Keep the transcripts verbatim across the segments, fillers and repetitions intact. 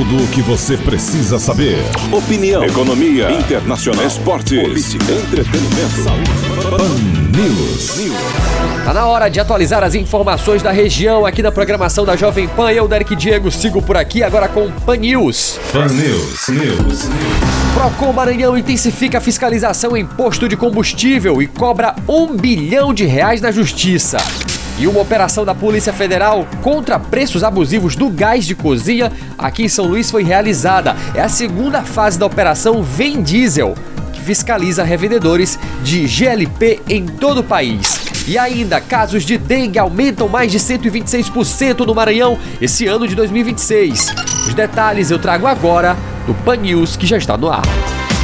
Tudo o que você precisa saber. Opinião, economia, internacional, esportes, política, entretenimento, saúde. Pan News. Tá na hora de atualizar as informações da região aqui na programação da Jovem Pan. Eu, Derek Diego, sigo por aqui agora com Pan News. Pan News. News. Procon Maranhão intensifica a fiscalização em posto de combustível e cobra um bilhão de reais na justiça. E uma operação da Polícia Federal contra preços abusivos do gás de cozinha aqui em São Luís foi realizada. É a segunda fase da operação Vem Diesel, que fiscaliza revendedores de G L P em todo o país. E ainda, casos de dengue aumentam mais de cento e vinte e seis por cento no Maranhão esse ano de dois mil e vinte e seis. Os detalhes eu trago agora do Pan News, que já está no ar.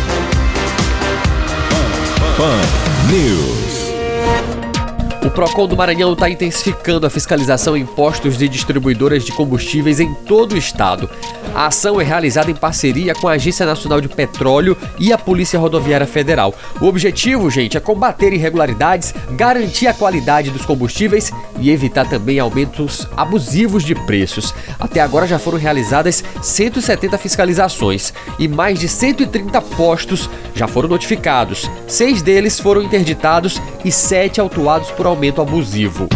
Pan News. O Procon do Maranhão está intensificando a fiscalização em postos de distribuidoras de combustíveis em todo o estado. A ação é realizada em parceria com a Agência Nacional de Petróleo e a Polícia Rodoviária Federal. O objetivo, gente, é combater irregularidades, garantir a qualidade dos combustíveis e evitar também aumentos abusivos de preços. Até agora já foram realizadas cento e setenta fiscalizações e mais de cento e trinta postos já foram notificados. Seis deles foram interditados e sete autuados por aumento abusivo.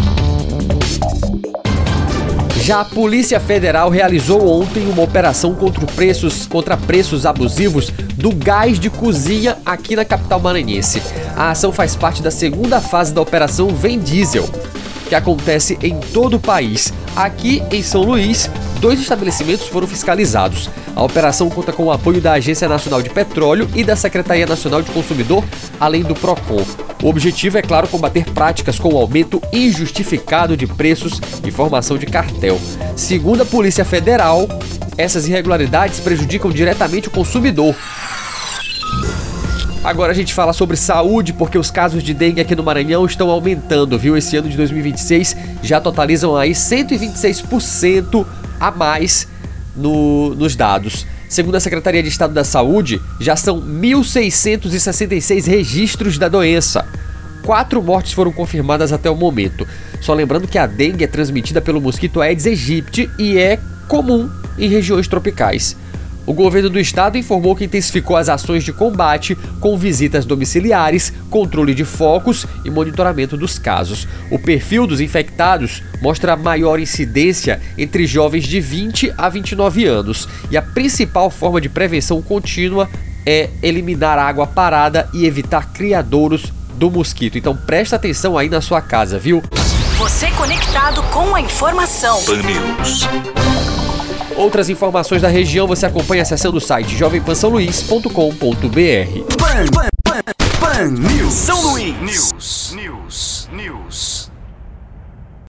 Já a Polícia Federal realizou ontem uma operação contra preços, contra preços abusivos do gás de cozinha aqui na capital maranhense. A ação faz parte da segunda fase da operação Vem Diesel, que acontece em todo o país. Aqui em São Luís, dois estabelecimentos foram fiscalizados. A operação conta com o apoio da Agência Nacional de Petróleo e da Secretaria Nacional de Consumidor, além do Procon. O objetivo é, claro, combater práticas com aumento injustificado de preços e formação de cartel. Segundo a Polícia Federal, essas irregularidades prejudicam diretamente o consumidor. Agora a gente fala sobre saúde, porque os casos de dengue aqui no Maranhão estão aumentando, viu? Esse ano de dois mil e vinte e seis já totalizam aí cento e vinte e seis por cento a mais no, nos dados. Segundo a Secretaria de Estado da Saúde, já são mil seiscentos e sessenta e seis registros da doença. Quatro mortes foram confirmadas até o momento. Só lembrando que a dengue é transmitida pelo mosquito Aedes aegypti e é comum em regiões tropicais. O governo do estado informou que intensificou as ações de combate com visitas domiciliares, controle de focos e monitoramento dos casos. O perfil dos infectados mostra maior incidência entre jovens de vinte a vinte e nove anos. E a principal forma de prevenção contínua é eliminar a água parada e evitar criadouros do mosquito. Então presta atenção aí na sua casa, viu? Você conectado com a informação. Pan News. Outras informações da região você acompanha acessando o site jovem pan são luís ponto com ponto b r. Pan, Pan, Pan, Pan News. São Luís. News. News. News.